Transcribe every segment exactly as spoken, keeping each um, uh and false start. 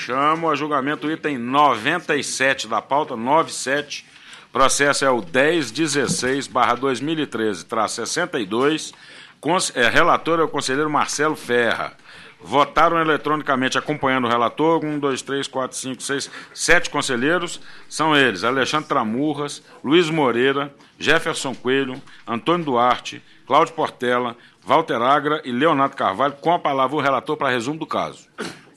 Chamo a julgamento o item noventa e sete da pauta, noventa e sete. Processo é o dez dezesseis barra dois mil e treze, traço sessenta e dois. Cons, é, relator é o conselheiro Marcelo Ferra. Votaram eletronicamente, acompanhando o relator, um, dois, três, quatro, cinco, seis, sete conselheiros. São eles: Alexandre Tramurras, Luiz Moreira, Jefferson Coelho, Antônio Duarte, Cláudio Portela, Walter Agra e Leonardo Carvalho. Com a palavra o relator para resumo do caso.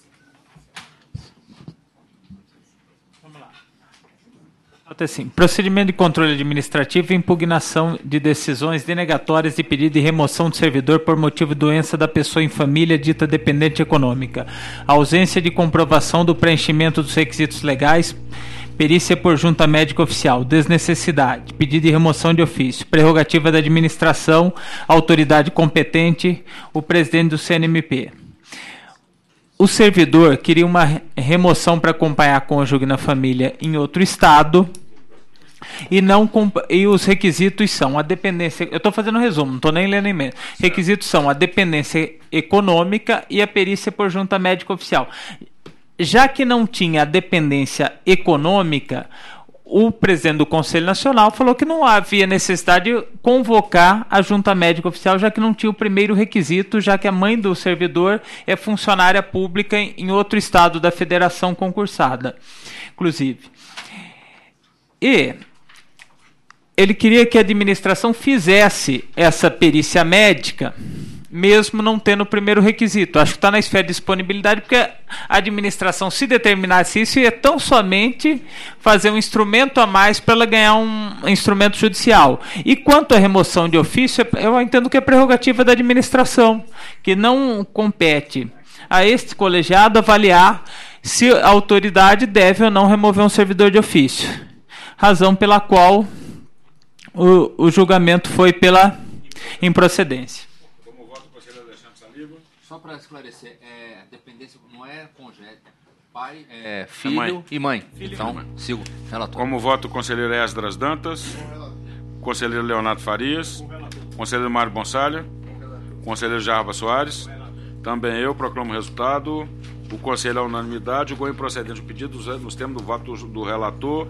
Assim, procedimento de controle administrativo e impugnação de decisões denegatórias de pedido de remoção do servidor por motivo de doença da pessoa em família dita dependente econômica, ausência de comprovação do preenchimento dos requisitos legais, perícia por junta médica oficial, desnecessidade, pedido de remoção de ofício, prerrogativa da administração, autoridade competente, o presidente do C N M P. O servidor queria uma remoção para acompanhar cônjuge na família em outro estado e, não, e os requisitos são a dependência... Eu estou fazendo um resumo, não estou nem lendo emenda. Requisitos são a dependência econômica e a perícia por junta médica oficial. Já que não tinha a dependência econômica, o presidente do Conselho Nacional falou que não havia necessidade de convocar a junta médica oficial, já que não tinha o primeiro requisito, já que a mãe do servidor é funcionária pública em outro estado da federação concursada, inclusive. E ele queria que a administração fizesse essa perícia médica, mesmo não tendo o primeiro requisito. Acho que está na esfera de disponibilidade, porque a administração, se determinasse isso, ia tão somente fazer um instrumento a mais para ela ganhar um instrumento judicial. E quanto à remoção de ofício, eu entendo que é prerrogativa da administração, que não compete a este colegiado avaliar se a autoridade deve ou não remover um servidor de ofício. Razão pela qual o, o julgamento foi pela improcedência. Só para esclarecer, é, dependência não é cônjuge, é pai, é filho é mãe. e mãe. Filho então, e mãe. Sigo. Relator. Como voto o conselheiro Esdras Dantas, o conselheiro Leonardo Farias, o conselheiro Mário Bonsalha, o conselheiro Jarba Soares, também eu proclamo o resultado. O conselho é unanimidade, o improcedente o pedido nos termos do voto do relator.